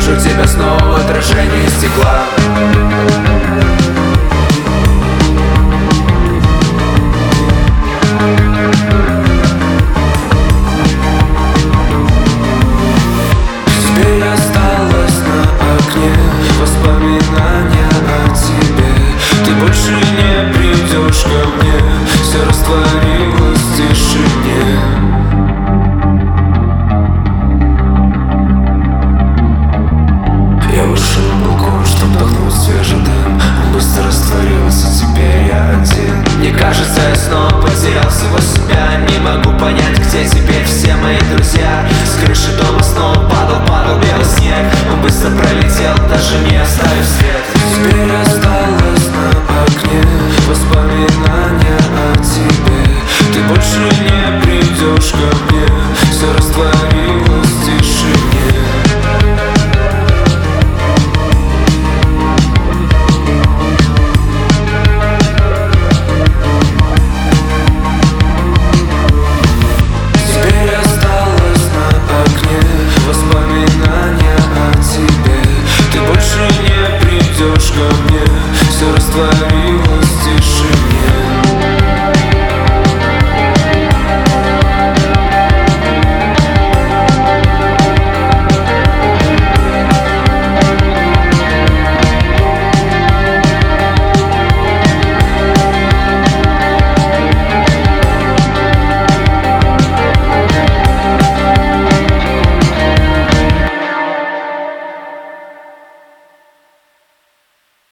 вижу тебя снова в отражении стекла. Теперь осталось на окне воспоминания о тебе. Ты больше не придешь ко мне, все растворилось в тишине. Я вышел на балкон, чтоб вдохнуть свежий дым. Он быстро растворился, теперь я один. Мне кажется, я снова потерял всего себя. Не могу понять, где теперь все мои друзья. С крыши дома снова